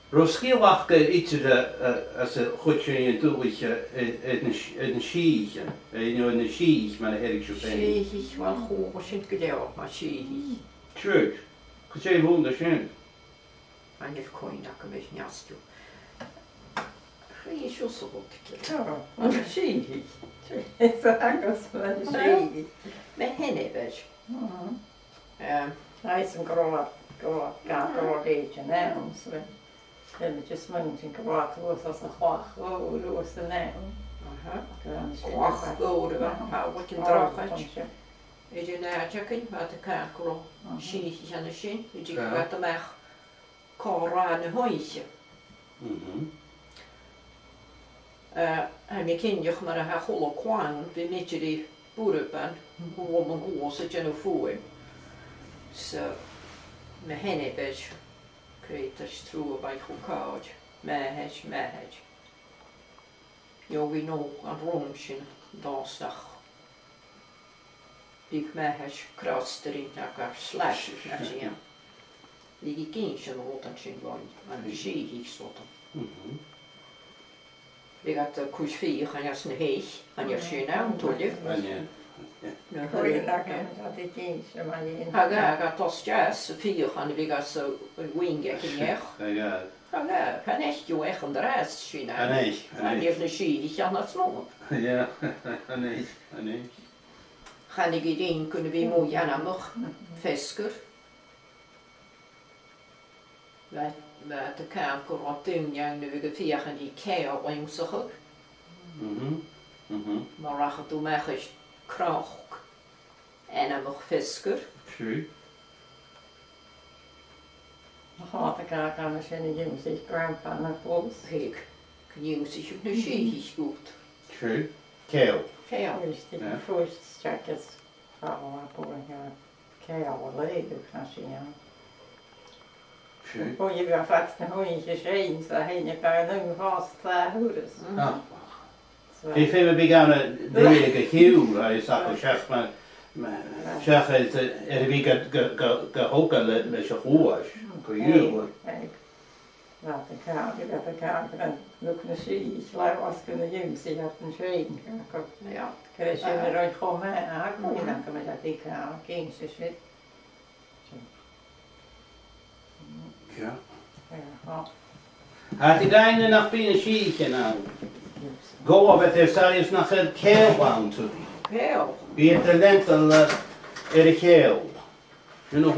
Roskilach as a chutje en doelwitje een schietje. Een schietje, maar een herk zo fijn. Schietje, wel goed, maar sint gedeel, maar schietje. True. Could je wonderschön. En je koin dat een beetje nastje. Geen zo zo goed. Ja, maar schietje. Het is anders van schietje. Met hen hebben. Hij is een groot beetje, hè, ons. We hebben just munten gewaard, was als een gwach, was de naam. Ach, goede, wat een draagje. Is je naadje, wat de kakel, schietjes aan de shin, is je wat de mag koran een hondje. En je kindje maar een hagolo kwam, bij met je die boerenpan, hoe om een goal zit je nou voor. Zo, met hen heb ik kreeg stroe bij goed mehed. Jo, we nog aan rondje, donderdag. Ik mehed kruist erin naar elkaar slasjes naar zien. Die kindje rood aan zijn wand, aan de zee ik zotte. Ik had de koers vier gaan als een heeg, aan je zin aan toe. Goeiedag, dat is kindje, maar je... Ik had als jas, vier gaan we gaan zo wingen in Ja. Ja, kan echt je echt een rest zien. Nee. En je hebt een zie, die kan het nog. Ja, nee. Gaan ik idee kunnen we mooi aan nog vesker. Met de kanker op doen, ja, nu we vier gaan die keil langs ook. Maar als het om echt kracht en dan nog vesker. True. Gaat ik aan de zin in zich grandpa naar pols. Ik kan je zich op de zie goed. True. Kale. Keil. Dus die first jackets gaan we op een keil leven gaan zien. True. Hoe je weer vast een hondjes heen, zo heen je kan een vast hoeders. Ik vind me begaan de hele gehuw, hij zag de chef, maar chef is wie gehoken met je hoors. Gehuw. Laat ik gaan, en ook een zie, sla was kunnen jongst, die had een zweem. Ja. Krijg je er gewoon mee aan, kon je dan met dat ik aan, kindjes wit. Ja. Ja. Had ik einde nog binnen schietje nou? Go op het er zelfs nog een keelbaan toe. Keil. Wie het de lentel er keel.